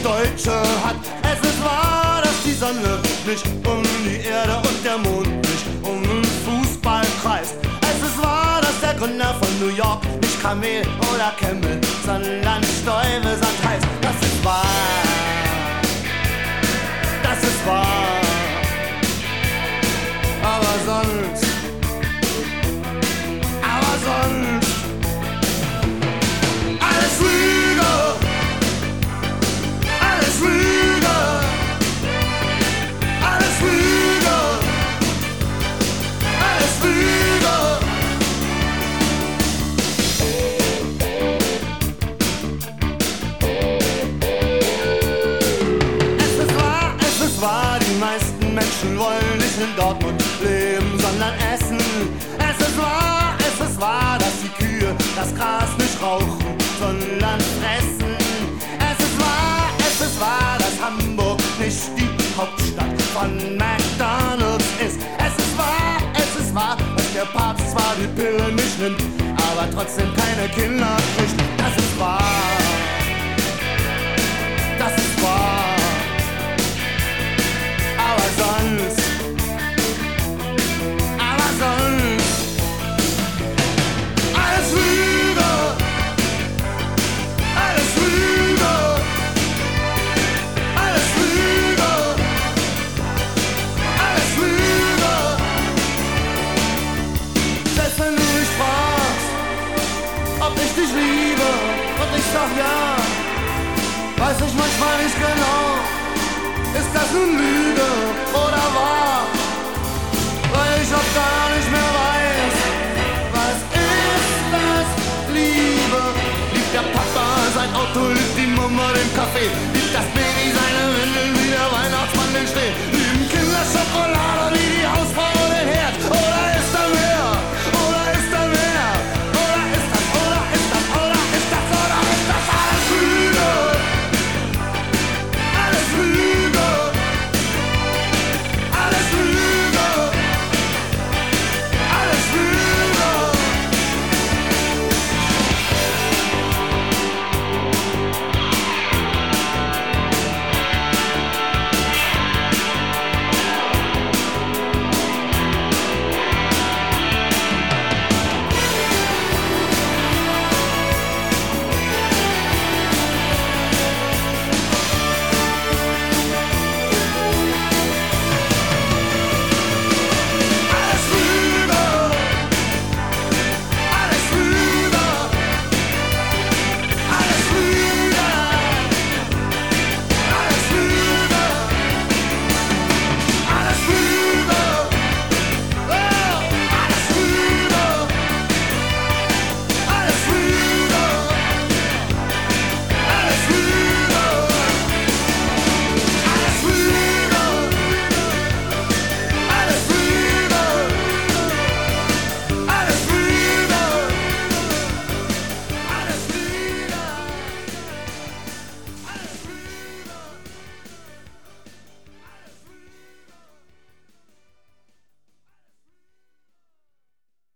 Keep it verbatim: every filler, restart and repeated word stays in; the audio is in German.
Deutsche hat. Es ist wahr, dass die Sonne nicht um die Erde und der Mond nicht um den Fußball kreist. Es ist wahr, dass der Gründer von New York nicht Kamel oder Camel, sondern Stuyvesant heißt. Das ist wahr, das ist wahr. Aber sonst, aber sonst, alles Lüge, alles Lüge, alles Lüge, alles Lüge. Es ist wahr, es ist wahr, die meisten Menschen wollen nicht in Dortmund leben, sondern essen. Es ist wahr, es ist wahr, dass die Kühe das Gras nicht rauchen, sondern fressen. Es ist wahr, es ist wahr, dass Hamburg nicht die Hauptstadt von McDonald's ist. Es ist wahr, es ist wahr, dass der Papst zwar die Pille nicht nimmt, aber trotzdem keine Kinder kriegt. Das ist wahr, das ist wahr. Aber sonst, aber sonst, alles Lüge, alles Lüge, alles Lüge, alles Lüge. Selbst wenn du mich fragst, ob ich dich liebe, und ich sag ja, weiß ich manchmal nicht genau, ist das nun Lüge oder wahr? Weil ich auch gar nicht mehr weiß, was ist das Liebe? Liebt der Papa sein Auto, liebt die Mama den Kaffee?